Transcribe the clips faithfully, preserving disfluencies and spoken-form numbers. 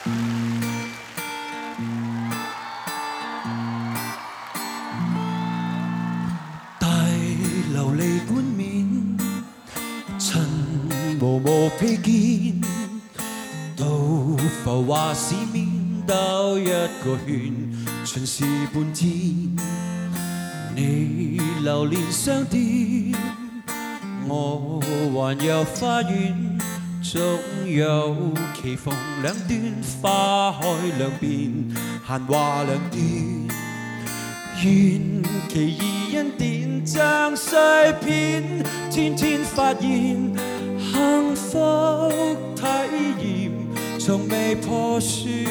大琉璃冠冕，塵毛無披肩，到浮華市面兜一個圈，巡視半天。你流連商店，我環遊花園，總有棋逢兩端，花開兩邊，閒話兩段。願其義恩典將碎片，天天發現幸福體驗，從未破損。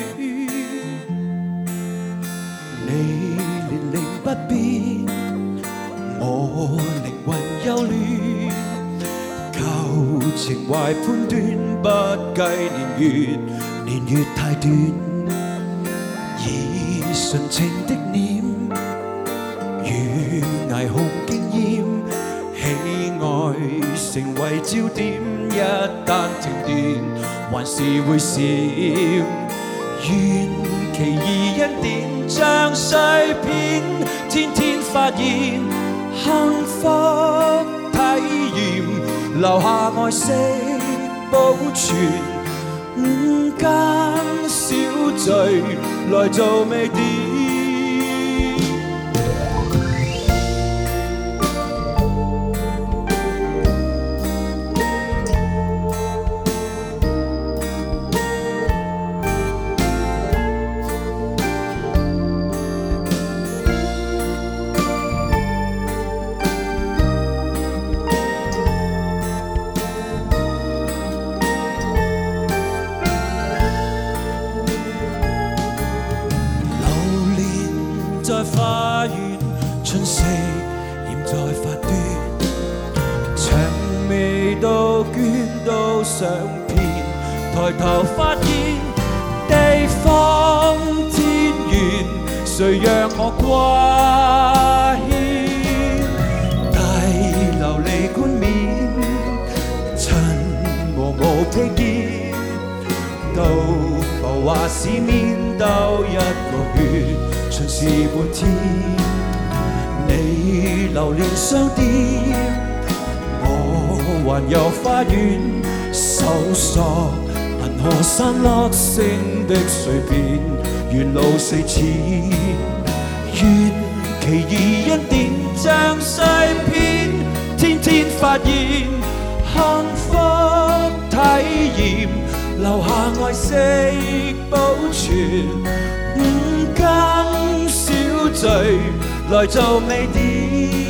你年齡不變，我靈魂幼嫩，舊情懷判斷不計年月，年月太短，以純情的臉與霓虹經驗，喜愛成為焦點，一旦停電還是會閃。願其義恩典將碎片，天天發現幸福體驗，留下愛惜保存，五間小聚來做味點。在花園，春色染在髮端，薔薇到捐到上片，抬頭發現地方天遠，誰讓我掛牽？大琉璃冠冕，塵毛無披肩，到浮華市面兜一個圈，巡視半天。你流連商店，我環遊花園，搜索銀河散落星的碎片，沿路四千。願其義恩典將碎片，天天發現幸福體驗，留下愛惜保存，五間小聚來做味點。